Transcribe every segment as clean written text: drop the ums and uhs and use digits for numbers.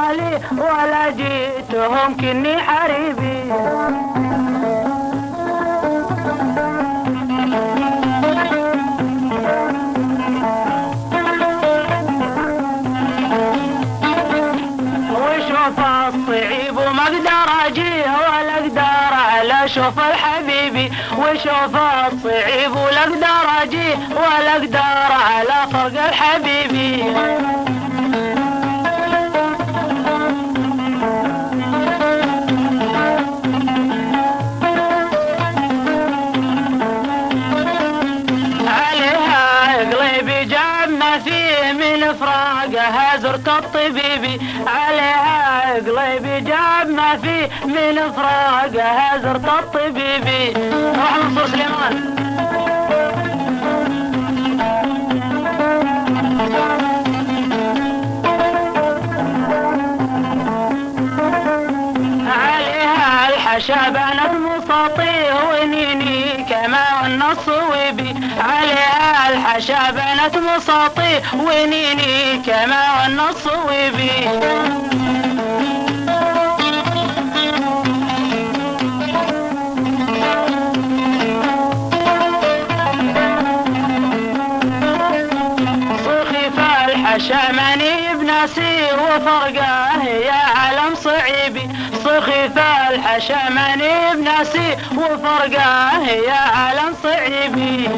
مالي ولا جيتهم كني حريبي. وشوف الصعيب وما اقدر اجيه ولا اقدر على شوف الحبيبي. وشوف الصعيب ولا اقدر اجيه ولا اقدر على فرق الحبيبي. فراقها زرت الطبيبي عليها قلبي جاب ما فيه من فراقها زرت الطبيبي. روح منصور سليمان. عليها الحشابان المساطير ونيني كما النصويبي. عليها الحشابنة مساطي ونيني كما النصويبي. صخف الحشامني بنسير وفرقاه يا علم صعيبي. صخف الحشامني بنسير وفرقاه يا علم صعيبي.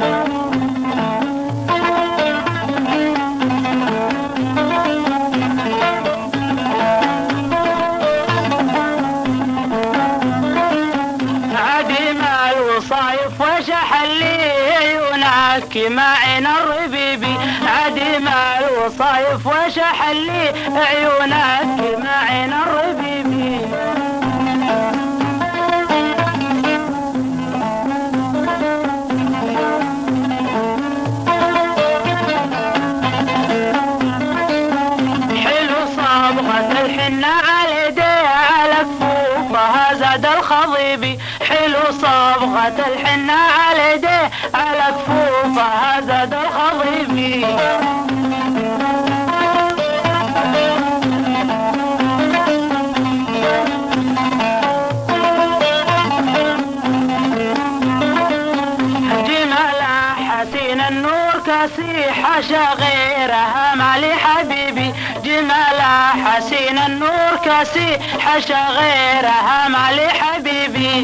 الوصايف وشحلي عيونك مع عين الربيبي. عديم الوصايف وشحلي عيونك مع عين الربيبي. حلو صبغة الحنة على يديه على كفوفها زاد الخضيبي. حلو صبغة الحنة على يديه على كفوفها زاد الخضيبي. جمالها حسين النور كاسي حاشا غيرها مالي حبيبي. جمالها حسين النور كاسي حاشا غيرها مالي حبيبي.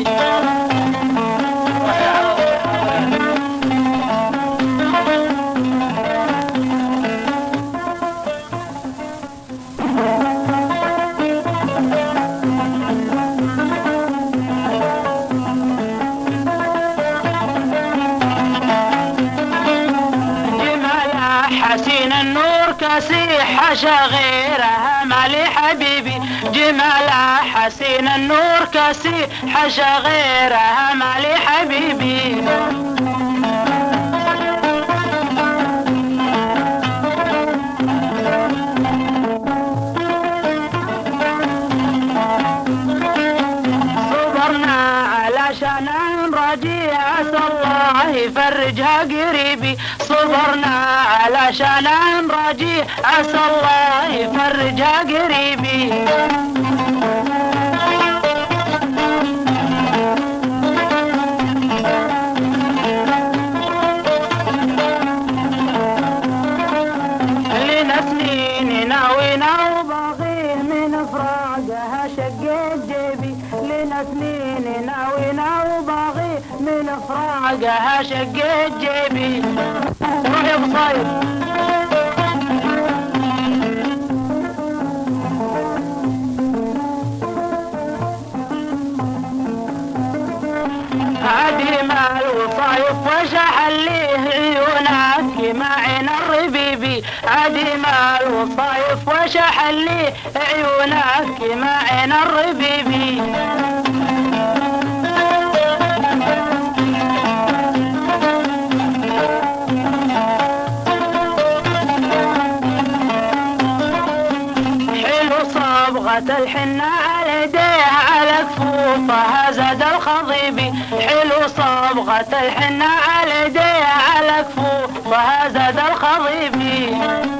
حسين النور كاسي حاشا غيرها مالي حبيبي. جمالها حسين النور كاسي حاشا غيرها مالي حبيبي. صبرنا علشان نراجي عسى الله يفرجها قريبي. صبرنا علشان نراجي عسى الله يفرجها قريبي. لنا سنين ناوينا وباغيه من فراقها شقيت جيبي. لنا سنين ناوينا وباغيه من فراقها شقيت جيبي. روح يا ابو صاير. عديم الوصايف وشحليه عيونك مع عين الربيبي. عديم الوصايف وشحليه عيونك مع عين الربيبي. صبغة الحنة على يديه على كفوفها زاد الخضيبي. حلو صبغة الحنة على يديه على كفوفها زاد الخضيبي.